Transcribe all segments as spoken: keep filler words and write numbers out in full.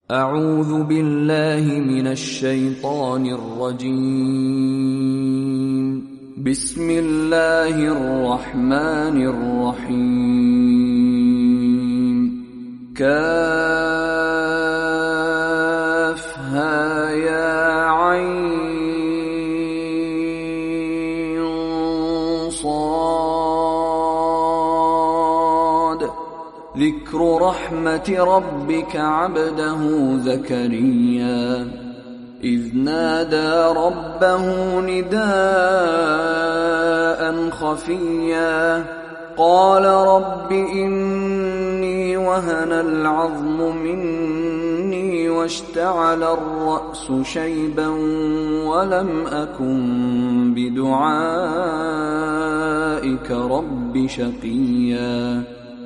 أعوذ بالله من الشيطان الرجيم. بسم الله الرحمن الرحيم. كافها يا عين صاد. ذكر رحمة ربك عبده زكريا إذ نادى ربه نداء خفيا قال رب إني وهن العظم مني واشتعل الرأس شيبا ولم أكن بدعائك رب شقيا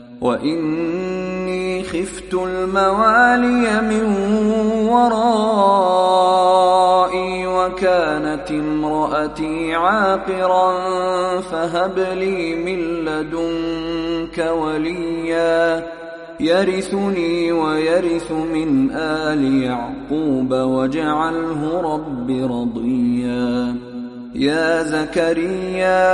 وإني خفت الموالي من ورائي وكانت امرأتي عاقرا فهب لي من لدنك وليا يرثني ويرث من آل يعقوب واجعله رب رضيا. يا زكريا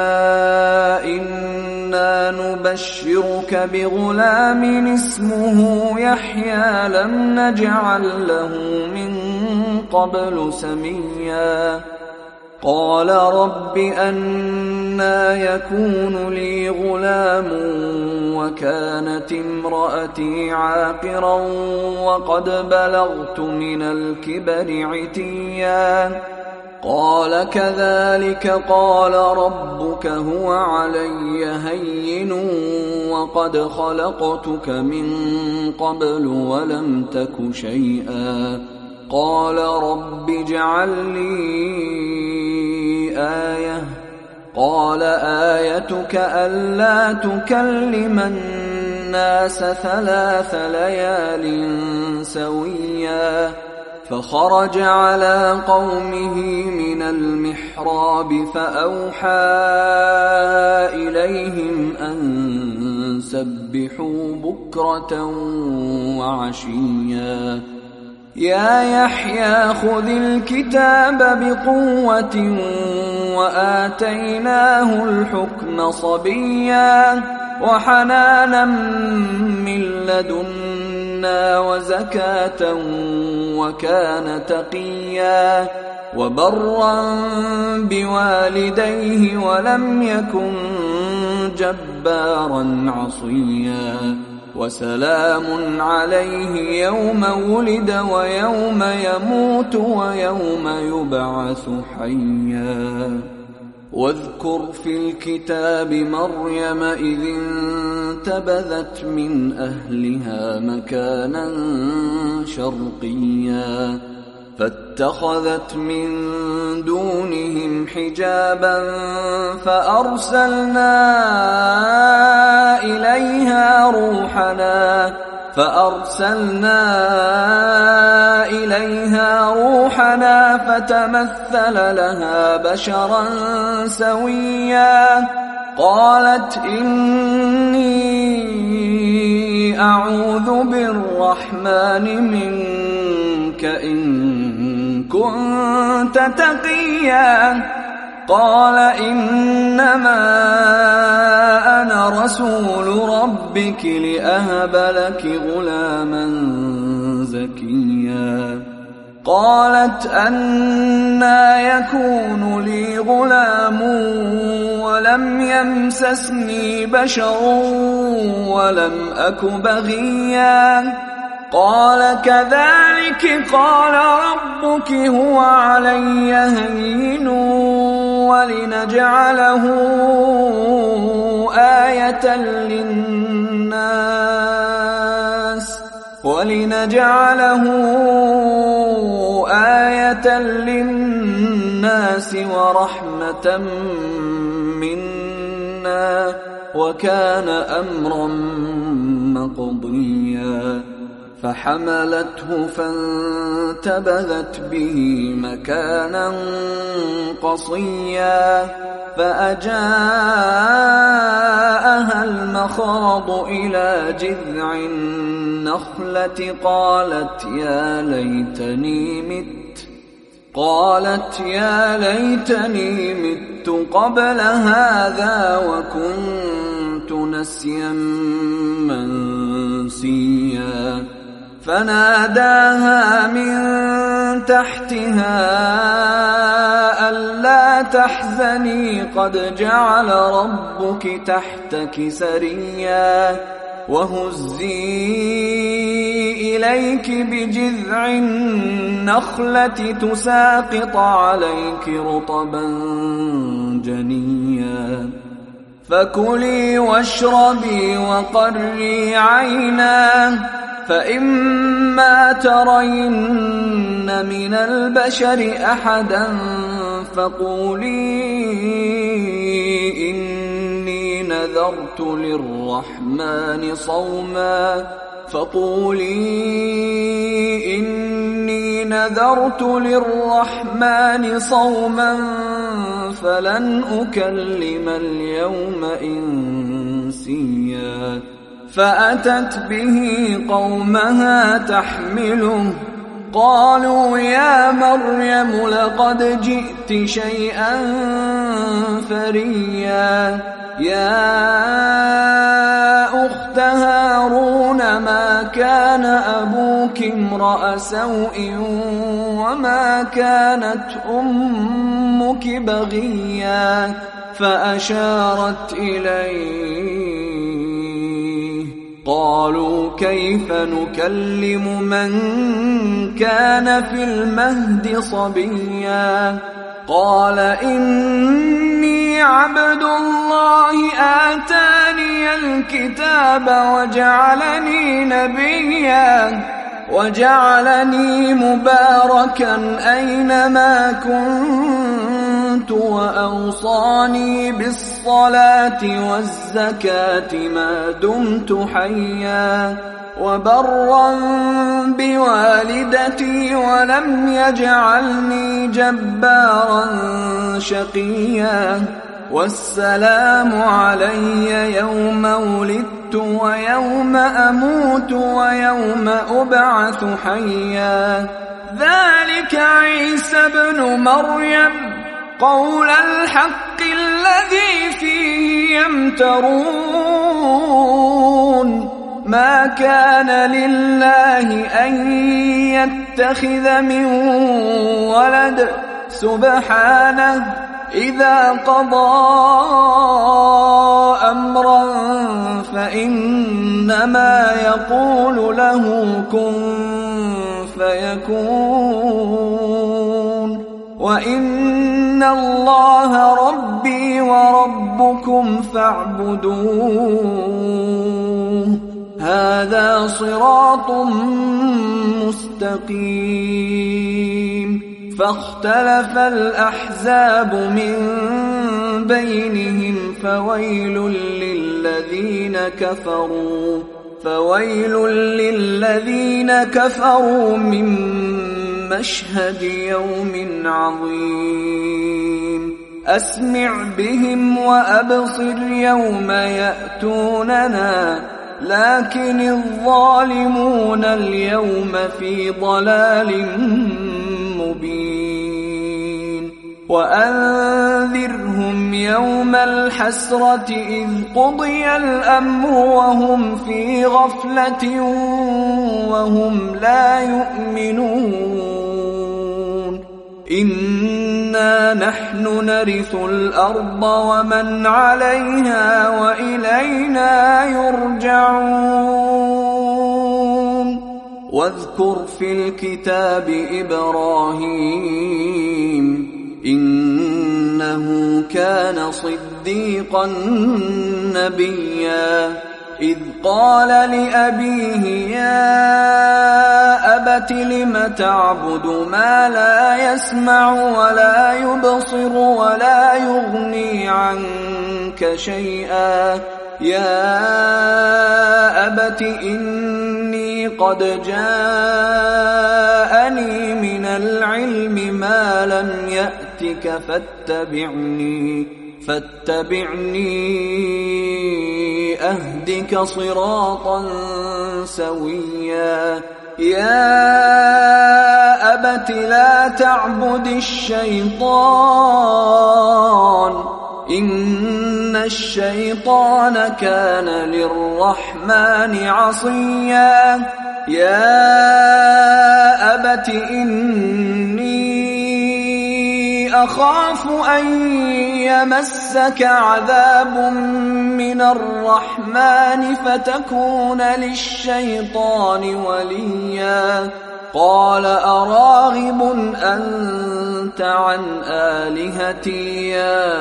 إنا نبشرك بغلام اسمه يحيى لم نجعل له من قبل سميا. قال رب أنى يكون لي غلام وكانت امرأتي عاقرا وقد بلغت من الكبر عتيا. قال كذلك قال ربك هو علي هين وقد خلقتك من قبل ولم تك شيئا. قال رب اجعل لي آية. قال آيتك ألا تكلم الناس ثلاث ليال سويا. فخرج على قومه من المحراب فأوحى إليهم أن سبحوا بكرة وعشيا. يا يحيى خذ الكتاب بقوة وآتيناه الحكم صبيا وحنانا من لدنا وزكاة وكان تقيا وبرا بوالديه ولم يكن جبارا عصيا. وسلام عليه يوم ولد ويوم يموت ويوم يبعث حيا. واذكر في الكتاب مريم إذ انتبذت من أهلها مكانا شرقيا فاتخذت من دونهم حجابا فأرسلنا إليها روحنا فأرسلنا إليها روحنا فتمثل لها بشرا سويا. قالت إني أعوذ بالرحمن منك إن كنت تقيا. قال إنما أنا رسول ربك لأهب لك غلاما زكيا. قالت أنى يكون لي غلام ولم يمسسني بشر ولم أك بغيا. قال كذلك قال ربك هو علي هين ولنجعله آية للناس ولنجعله آية للناس ورحمة منا وكان أمرا مقضيا. فحملته فانتبذت به مكانا قصيا فأجاءها المخاض إلى جذع النخلة قالت يا ليتني مت قالت يا ليتني مت قبل هذا وكنت نسيا منسيا فناداها من تحتها ألا تحزني قد جعل ربك تحتك سريا وهزي إليك بجذع النخلة تساقط عليك رطبا جنيا فكلي واشربي وقري عينا فإما ترين من البشر أحدا فقولي إني نذرت للرحمن صوما فقولي إني نذرت للرحمن صوما فلن أكلم اليوم إنسيا فأتت به قومها تحمله قالوا يا مريم لقد جئت شيئا فريا يا أخت هارون ما كان أبوك امرأ سوء وما كانت أمك بغيا فأشارت إليه قالوا كيف نكلم من كان في المهد صبيا قال إني عبد الله آتاني الكتاب وجعلني نبيا وجعلني مباركا أينما كنت وأوصاني بالصلاة والزكاة ما دمت حيا وبرا بوالدتي ولم يجعلني جبارا شقيا والسلام علي يوم ولدت ويوم أموت ويوم أبعث حيا ذلك عيسى ابن مريم قول الحق الذي فيه يمترون ما كان لله أن يتخذ من ولد سبحانه إذا قضى أمرا فإنما يقول له كن فيكون وإن الله ربي وربكم فاعبدوه هذا صراط مستقيم فاختلف الأحزاب من بينهم فويل للذين كفروا فويل للذين كفروا من مشهد يوم عظيم أسمع بهم وأبصر يوم يأتوننا لكن الظالمون اليوم في ضلال مبين وأنذرهم يوم الحسرة إذ قضي الأمر وهم في غفلة وهم لا يؤمنون إنا نحن نرث الأرض ومن عليها وإلينا يرجعون واذكر في الكتاب إبراهيم إنه كان صديقا نبيا إذ قال لأبيه يا أبت لم تعبد ما لا يسمع ولا يبصر ولا يغني عنك شيئا يا أبت إني قد جاءني من العلم ما لم يأتك فاتبعني فاتبعني أهدك صراطا سويا يا أبت لا تعبد الشيطان إن الشيطان كان للرحمن عصيا يا أبت إني أخاف أن يمسك عذاب من الرحمن فتكون للشيطان وليا قال أراغب أنت عن آلهتي يا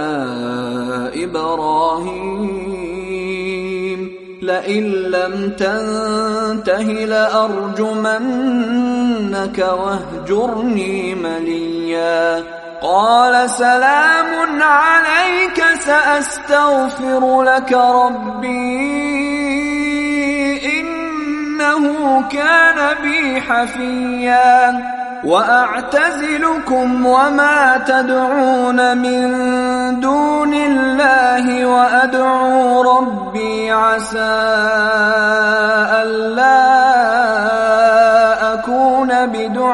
إبراهيم لئن لم تنته لأرجمنك واهجرني مليا قال سلام عليك سأستغفر لك ربي إنه كان بي حفيا وأعتزلكم وما تدعون من دون الله وأدعو ربي عسى ألا أكون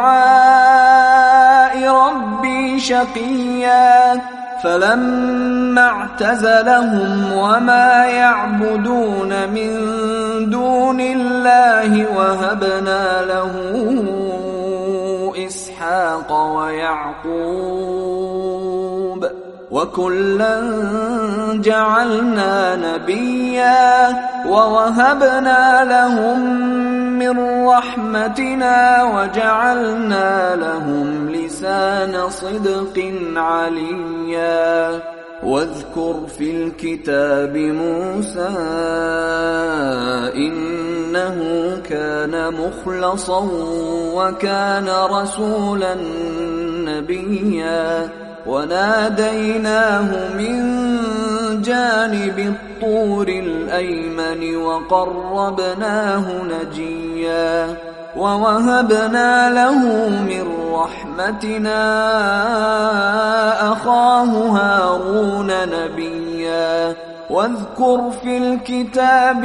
بدعاء ربي شقيا فلما اعتزلهم وما يعبدون من دون الله وهبنا له إسحاق ويعقوب وكلا جعلنا نبيا ووهبنا لهم من رحمتنا وجعلنا لهم لسان صدق عليا واذكر في الكتاب موسى إنه كان مخلصا وكان رسولا نبيا وناديناه من جانب الطور الأيمن وقربناه نجيا ووهبنا له من رحمتنا أخاه هارون نبيا واذكر في الكتاب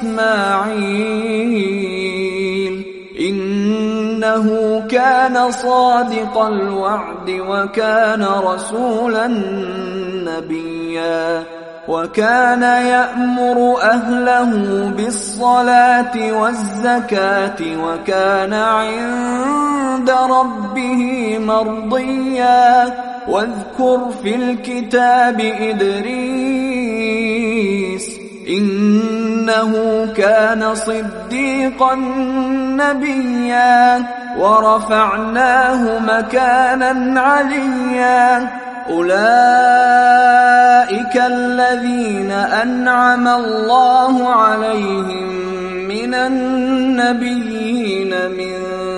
إسماعيل إنه كان صادق الوعد وكان رسولا نبيا وكان يأمر أهله بالصلاة والزكاة وكان عند ربه مرضيا واذكر في الكتاب إدريس إنه كان صديقا نبيا ورفعناه مكانا عليا أولئك الذين أنعم الله عليهم من النبيين من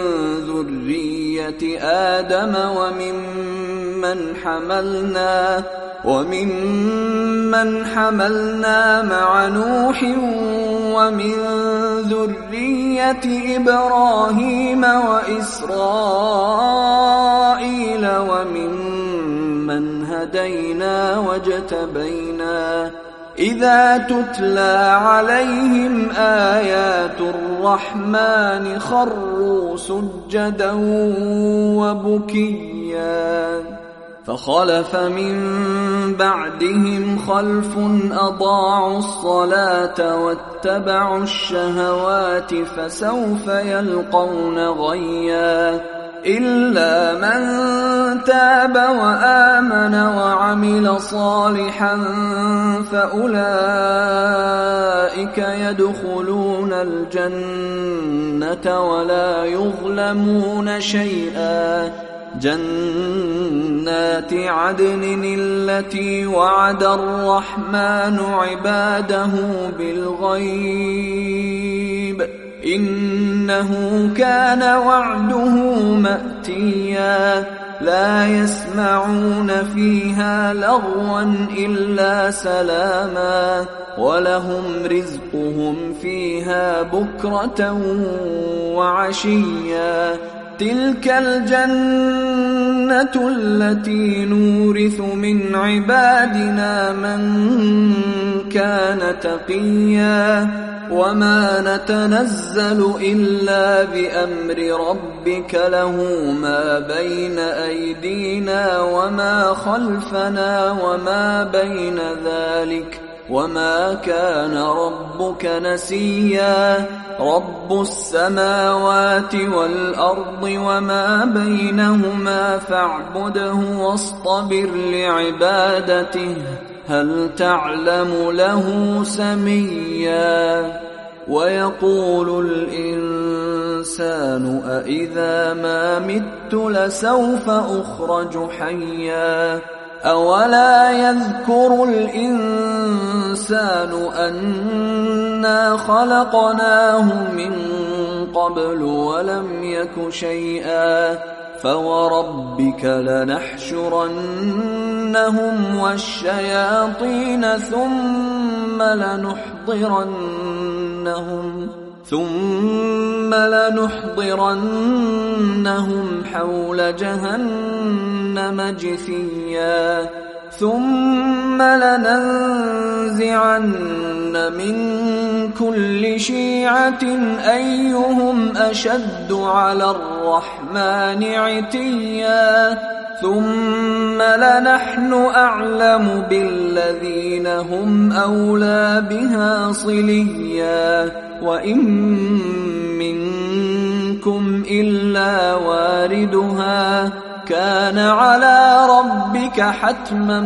ذرية آدم وممن حملنا وممن حملنا مع نوح ومن ذرية إبراهيم وإسرائيل وممن هدينا واجتبينا إذا تتلى عليهم آيات الرحمن خروا سجدا وبكيا فخلف من بعدهم خلف أضاعوا الصلاة واتبعوا الشهوات فسوف يلقون غيا إلا من تاب وآمن وعمل صالحا فأولئك يدخلون الجنة ولا يظلمون شيئا جنات عدن التي وعد الرحمن عباده بالغيب إنه كان وعده مأتيا لا يسمعون فيها لغوا إلا سلاما ولهم رزقهم فيها بكرة وعشيا تلك الجنة التي نورث من عبادنا من كان تقيا وما نتنزل إلا بأمر ربك له ما بين أيدينا وما خلفنا وما بين ذلك وما كان ربك نسيا رب السماوات والأرض وما بينهما فاعبده واصطبر لعبادته هل تعلم له سميا ويقول الإنسان أإذا ما مت لسوف أخرج حيا أولا يذكر الإنسان أنا خلقناه من قبل ولم يك شيئا فوربك لنحشرنهم والشياطين ثم لنحضرنهم ثم لنحضرنهم حول جهنم جثيا ثم لننزعن من كل شيعة أيهم أشد على الرحمن عتيا ثم لنحن أعلم بالذين هم أولى بها صليا وإن منكم إلا واردها كان على ربك حتما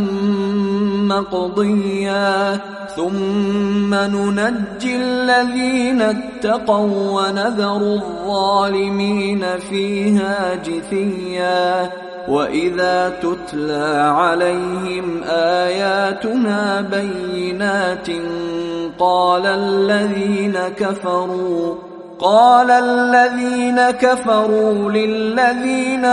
مقضيا ثم ننجي الذين اتقوا ونذر الظالمين فيها جثيا وإذا تتلى عليهم آياتنا بينات قال الذين كفروا قال الذين كفروا للذين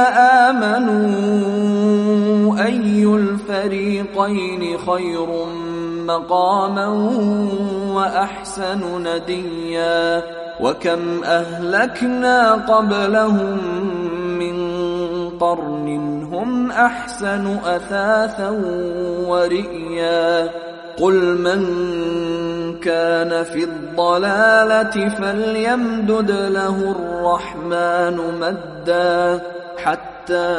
آمنوا أي الفريقين خير مقاما وأحسن نديا وكم أهلكنا قبلهم من قرن هم أحسن أثاثا ورئيا قل من كان في الضلالة فليمدد له الرحمن مدا حتى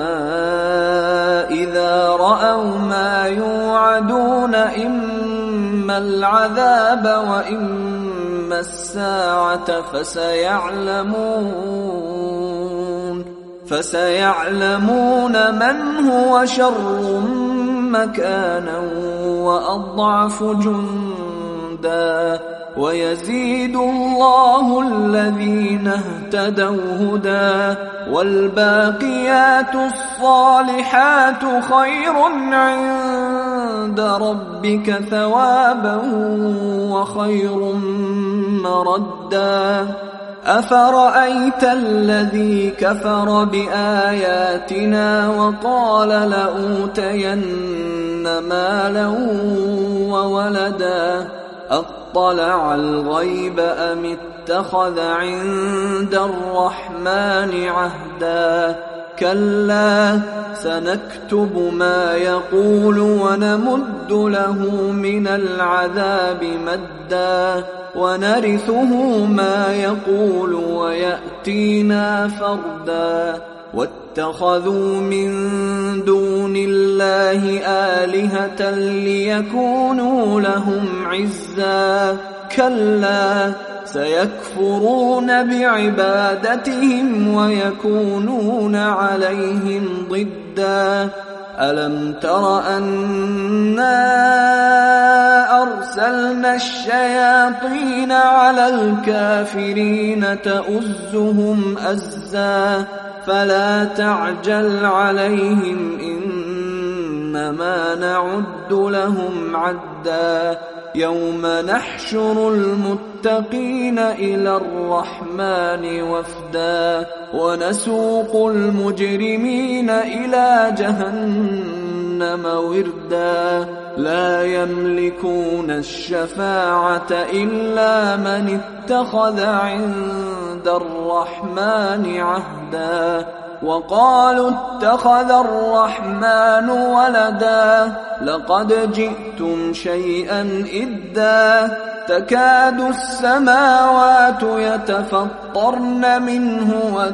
إذا رأوا ما يوعدون إما العذاب وإما الساعة فسيعلمون فسيعلمون من هو شر مكانا وأضعف جندا ويزيد الله الذين اهتدوا هدى والباقيات الصالحات خير عند ربك ثوابا وخير مردا أفرأيت الذي كفر بآياتنا وقال لأوتين مالا وولدا أطلع الغيب أم اتخذ عند الرحمن عهدا كلا سنكتب ما يقول ونمد له من العذاب مدا ونرثه ما يقول ويأتينا فردا واتخذوا من دون الله آلهة ليكونوا لهم عزا كلا سيكفرون بعبادتهم ويكونون عليهم ضدا ألم تر أنا أرسلنا الشياطين على الكافرين تؤزهم أزا فلا تعجل عليهم إنما نعد لهم عدا يوم نحشر المتقين إلى الرحمن وفدا ونسوق المجرمين إلى جهنم وردا لا يملكون الشفاعة إلا من اتخذ عند الرحمن عهدا وقالوا اتخذ الرحمن ولدا لقد جئتم شيئا إدا تكاد السماوات يتفطرن منه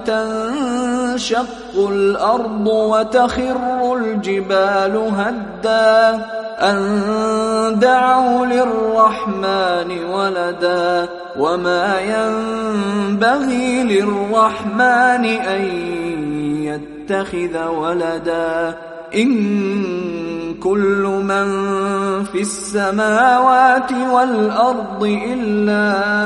وتنشق الأرض وتخر الجبال هدا أن دعوا للرحمن ولدا وما ينبغي للرحمن أن يتخذ ولدا إن كل من في السماوات والأرض إلا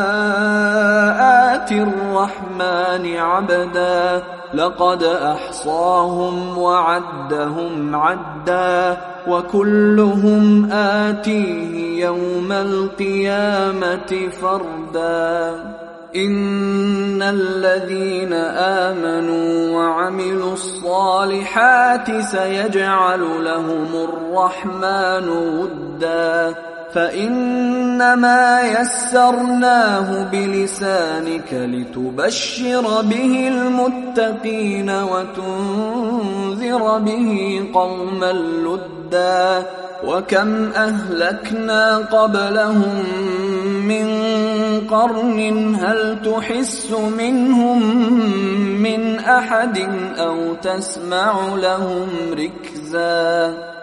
آتي الرحمن عبدا لقد أحصاهم وعدهم عدا وكلهم آتيه يوم القيامة فردا إن الذين آمنوا وعملوا الصالحات سيجعل لهم الرحمن ودا فإنما يسرناه بلسانك لتبشر به المتقين وتنذر به قوما لدا وكم أهلكنا قبلهم من قرن هل تحس منهم من أحد أو تسمع لهم ركزا